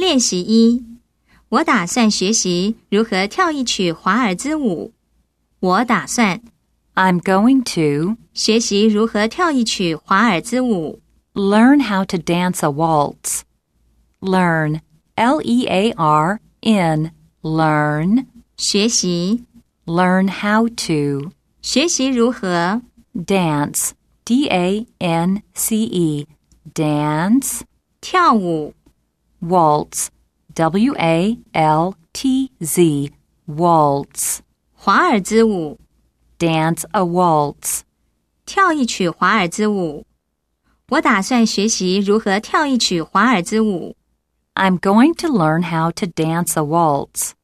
练习1，我打算学习如何跳一曲华尔兹舞。我打算 I'm going to 学习如何跳一曲华尔兹舞。 learn how to dance a waltz. Learn, L-E-A-R-N, learn, 学习 learn how to, 学习如何 dance, D-A-N-C-E, dance, 跳舞。 waltz, W-A-L-T-Z, waltz, 华尔兹舞 dance a waltz. 跳一曲华尔兹舞。我打算学习如何跳一曲华尔兹舞。 I'm going to learn how to dance a waltz.